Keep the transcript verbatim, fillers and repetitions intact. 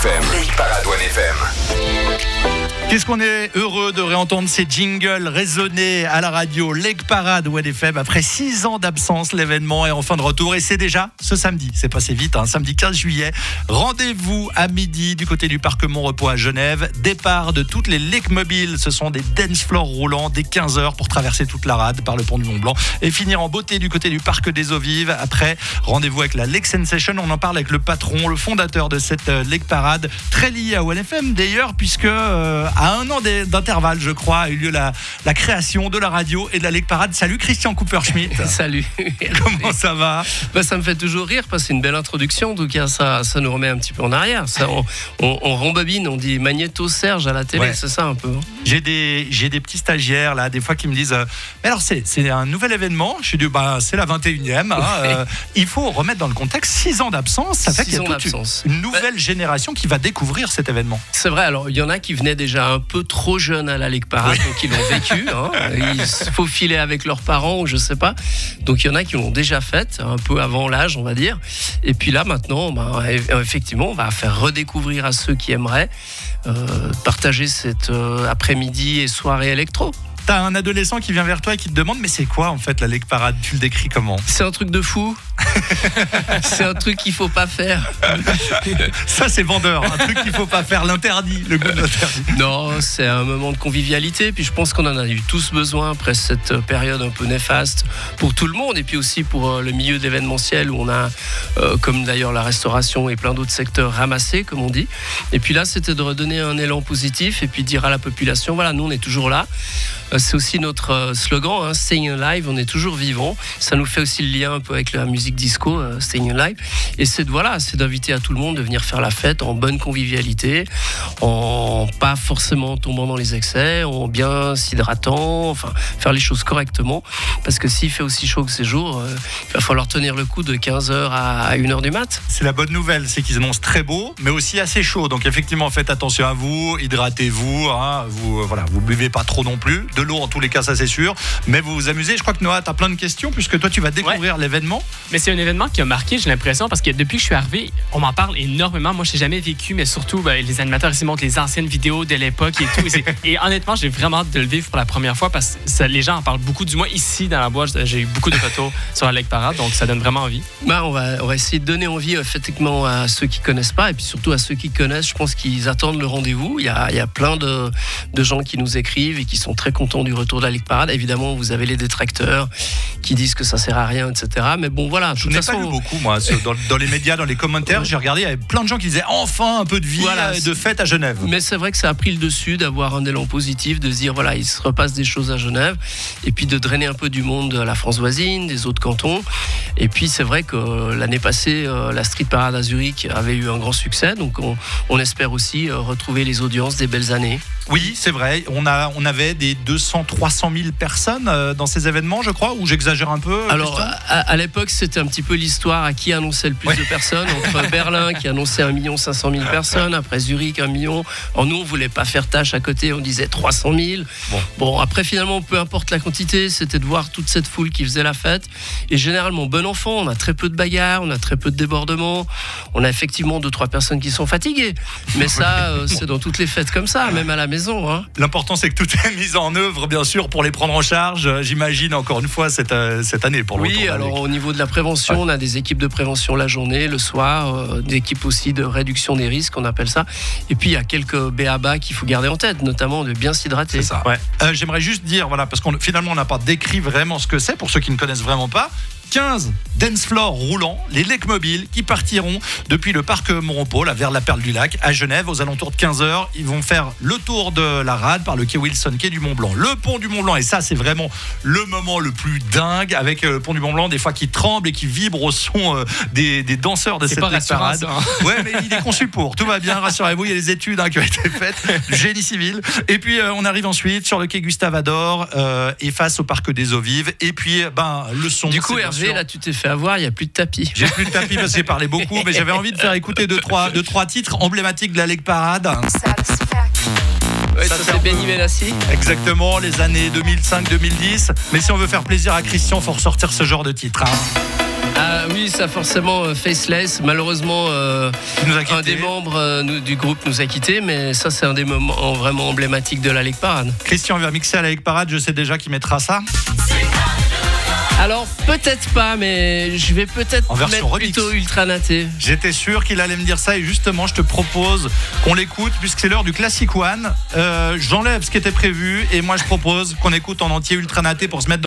F M. Lake Parade One F M. Qu'est-ce qu'on est heureux de réentendre ces jingles résonner à la radio. Lake Parade One F M, après six ans d'absence, l'événement est enfin de retour et c'est déjà ce samedi. C'est passé vite, hein, samedi quinze juillet. Rendez-vous à midi du côté du parc Montrepos à Genève. Départ de toutes les Lake Mobiles. Ce sont des dance floors roulants dès quinze heures pour traverser toute la rade par le pont du Mont-Blanc et finir en beauté du côté du parc des Eaux Vives. Après, rendez-vous avec la Lake Sensation. On en parle avec le patron, le fondateur de cette Lake Parade, très lié à One F M d'ailleurs, puisque euh, à un an d'intervalle, je crois, a eu lieu la, la création de la radio et de la Lake Parade. Salut Christian Cooper-Schmidt. Salut. Comment ça va? Bah, ça me fait toujours rire parce que c'est une belle introduction. En tout cas, ça, ça nous remet un petit peu en arrière. Ça, on, on, on rembobine, on dit Magnéto Serge à la télé, ouais. C'est ça un peu. J'ai des, j'ai des petits stagiaires là, des fois qui me disent euh, mais alors c'est, c'est un nouvel événement. Je dis bah c'est la vingt et unième. Hein, euh, il faut remettre dans le contexte six ans d'absence. Ça fait qu'il y a toute une, une nouvelle bah, génération qui va découvrir cet événement. C'est vrai. Alors il y en a qui venaient déjà un peu trop jeunes à la Lake Parade, oui. Donc ils l'ont vécu. Hein, ils se faufilaient avec leurs parents ou je sais pas. Donc il y en a qui l'ont déjà fait un peu avant l'âge, on va dire. Et puis là maintenant, bah, effectivement, on va faire redécouvrir à ceux qui aimeraient euh, partager cette euh, après-midi et soirée électro. T'as un adolescent qui vient vers toi et qui te demande mais c'est quoi en fait la Lake Parade? Tu le décris comment? C'est un truc de fou. C'est un truc qu'il faut pas faire. Ça c'est vendeur, un truc qu'il faut pas faire, l'interdit, le goût de l'interdit. Non, c'est un moment de convivialité. Puis je pense qu'on en a eu tous besoin après cette période un peu néfaste pour tout le monde et puis aussi pour le milieu d'événementiel où on a, euh, comme d'ailleurs la restauration et plein d'autres secteurs ramassés, comme on dit. Et puis là, c'était de redonner un élan positif et puis dire à la population, voilà, nous on est toujours là. C'est aussi notre slogan, hein, Staying Alive, on est toujours vivant. Ça nous fait aussi le lien un peu avec la musique disco, euh, Staying Alive. Et c'est, voilà, c'est d'inviter à tout le monde de venir faire la fête en bonne convivialité, en pas forcément tombant dans les excès, en bien s'hydratant, enfin faire les choses correctement. Parce que s'il fait aussi chaud que ces jours, euh, il va falloir tenir le coup de quinze heures à une heure du mat. C'est la bonne nouvelle, c'est qu'ils annoncent très beau, mais aussi assez chaud. Donc effectivement, faites attention à vous, hydratez-vous, hein, vous, euh, voilà, vous buvez pas trop non plus. De l'eau en tous les cas, ça c'est sûr, mais vous vous amusez. Je crois que Noah, tu as plein de questions puisque toi tu vas découvrir ouais. l'événement. Mais c'est un événement qui a marqué, j'ai l'impression, parce que depuis que je suis arrivé, on m'en parle énormément. Moi je n'ai jamais vécu, mais surtout ben, les animateurs ici montrent les anciennes vidéos de l'époque et tout. Et, et honnêtement, j'ai vraiment hâte de le vivre pour la première fois parce que ça, les gens en parlent beaucoup. Du moins ici dans la boîte, j'ai eu beaucoup de photos sur la Lake Parade, donc ça donne vraiment envie. Ben, on, va, on va essayer de donner envie effectivement à ceux qui ne connaissent pas et puis surtout à ceux qui connaissent. Je pense qu'ils attendent le rendez-vous. Il y a, il y a plein de, de gens qui nous écrivent et qui sont très contents du retour de la Lake Parade. Évidemment, vous avez les détracteurs qui disent que ça sert à rien, et cetera. Mais bon, voilà. Je n'ai façon, pas lu beaucoup, moi, dans, dans les médias, dans les commentaires. J'ai regardé, il y avait plein de gens qui disaient enfin un peu de vie voilà, et de fête à Genève. Mais c'est vrai que ça a pris le dessus d'avoir un élan positif, de se dire voilà, il se repasse des choses à Genève, et puis de drainer un peu du monde à la France voisine, des autres cantons. Et puis c'est vrai que l'année passée, la Street Parade à Zurich avait eu un grand succès, donc on, on espère aussi retrouver les audiences des belles années. Oui, c'est vrai. On a, on avait des deux cents, trois cent mille personnes dans ces événements, je crois, ou j'exagère un peu. Alors, à, à l'époque, c'était un petit peu l'histoire à qui annonçait le plus ouais. de personnes. Entre Berlin, qui annonçait un million cinq cent mille personnes, après Zurich, un million. En nous, on voulait pas faire tâche à côté, on disait trois cent mille. Bon. bon, après, finalement, peu importe la quantité, c'était de voir toute cette foule qui faisait la fête. Et généralement, bon enfant, on a très peu de bagarres, on a très peu de débordements. On a effectivement deux, trois personnes qui sont fatiguées. Mais ça, euh, c'est dans toutes les fêtes comme ça, même à la maison. Hein. L'important c'est que tout est mis en œuvre bien sûr pour les prendre en charge, j'imagine encore une fois cette, euh, cette année pour le Oui, alors au niveau de la prévention, ouais. on a des équipes de prévention la journée, le soir, euh, des équipes aussi de réduction des risques, on appelle ça. Et puis il y a quelques B A B A qu'il faut garder en tête, notamment de bien s'hydrater. C'est ça. Ouais. Euh, j'aimerais juste dire, voilà, parce qu'on finalement on n'a pas décrit vraiment ce que c'est pour ceux qui ne connaissent vraiment pas. quinze dance floors roulants, les Lake Mobiles, qui partiront depuis le parc Montrepos, là, vers la Perle du Lac, à Genève, aux alentours de quinze heures. Ils vont faire le tour de la rade par le quai Wilson, quai du Mont-Blanc, le pont du Mont-Blanc. Et ça, c'est vraiment le moment le plus dingue, avec le pont du Mont-Blanc, des fois qui tremble et qui vibre au son euh, des, des danseurs de c'est cette Lake Parade. Ça, hein. Ouais, mais il est conçu pour. Tout va bien, rassurez-vous, il y a des études hein, qui ont été faites, génie civil. Et puis, euh, on arrive ensuite sur le quai Gustave Ador euh, et face au parc des Eaux Vives. Et puis, ben, le son. Du coup, Hervé, sûr... là, tu t'es fait avoir, il n'y a plus de tapis. J'ai plus de tapis parce que j'ai parlé beaucoup, mais j'avais envie de faire écouter deux, trois, deux, trois titres emblématiques de la Lake Parade. Ouais, ça, ça c'est Benny Benassi. Exactement, les années deux mille cinq deux mille dix. Mais si on veut faire plaisir à Christian, il faut ressortir ce genre de titre. Hein. Euh, Bah oui, ça forcément euh, Faceless. Malheureusement, euh, Il nous a un quittés. des membres euh, nous- du groupe nous a quittés, mais ça c'est un des moments vraiment emblématiques de la Leg Parade. Christian va mixer à la Leg Parade, je sais déjà qui mettra ça. Alors peut-être pas, mais je vais peut-être En version mettre remix. plutôt Ultra Naté. J'étais sûr qu'il allait me dire ça et justement je te propose qu'on l'écoute puisque c'est l'heure du Classic One. Euh, j'enlève ce qui était prévu et moi je propose qu'on écoute en entier Ultra Naté pour se mettre